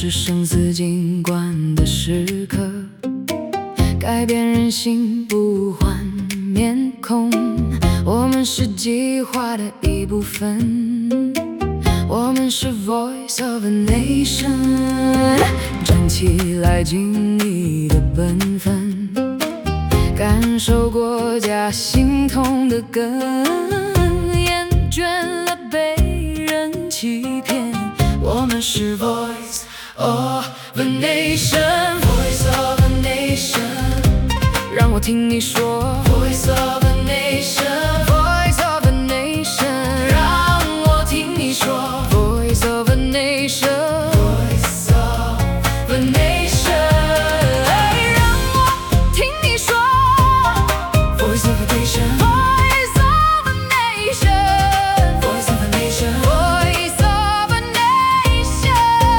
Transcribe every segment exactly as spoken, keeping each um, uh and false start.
是生死攸关的时刻，改变人心不换面孔。我们是计划的一部分，我们是 Voice of a Nation。 站起来，尽你的本分，感受国家心痛的根，厌倦了被人欺骗。我们是 Voice of a Nation， Voice of a Nation， 让我听你说 Voice of a Nation， Voice of a Nation， 让我听你说 Voice of a Nation， Voice of a Nation， 让我听你说 Voice of a Nation， Voice of a Nation， Voice of a Nation， Voice of a Nation，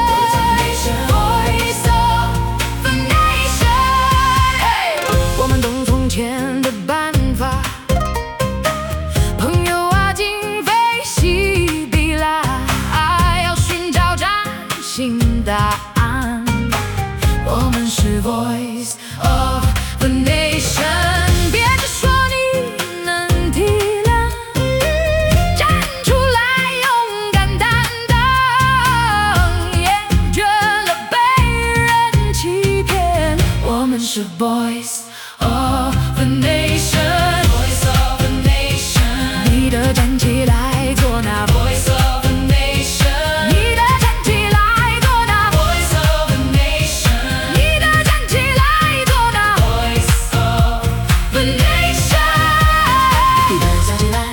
Voice of a Nation。 我们懂从前的办法，朋友啊，今非昔比啦，要寻找崭新答案。我们是 Voice of a Nation， 别只说你能体谅，站出来勇敢担当，厌倦了被人欺骗。我们是 Voice of a Nation， Voice of a Nation， 你的站起来做那 Voice of a Nation， 你的站起来做那 Voice of a Nation， 你的站起来做那 Voice of a Nation， 你的站起来，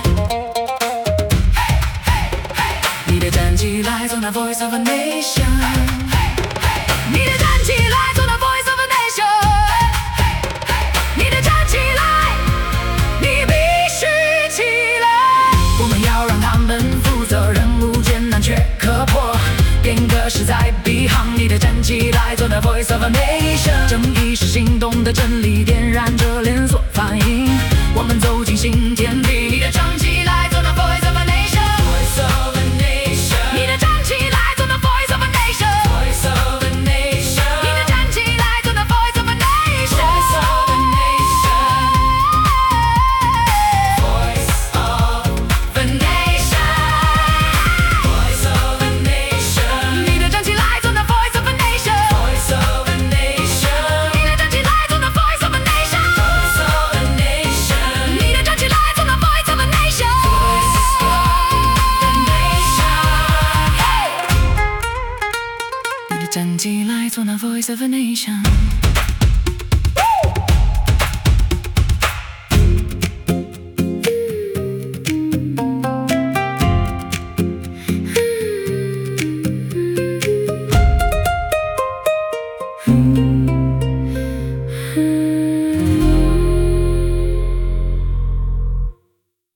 你的站起来做那 Voice of a Nation， 你的站起来做那 Voice of a Nation， 你的站起来，你必须起来。我们要让他们负责任务艰难却可破，变革势在必行。你的站起来做那 Voice of a Nation， 正义是行动的真理，点燃着连锁反应，我们走进新天地。你的站起来做那 Voice of a Nation， Voice of a Nation， 你的站起来做那 Voice of a Nation， Voice of a Nation， 你的站起来做那 Voice of a Nation， Voice of a Nation， Voice of a Nation， Voice of a Nation， 你的站起来做那 Voice of a Nation， Voice of a Nation， 你的站起来做那 Voice of a Nation， Voice of a Nation， 你的站起来做那 Voice of a Nation， Voice of a Nation， 你的站起来做那 Voice of a Nation。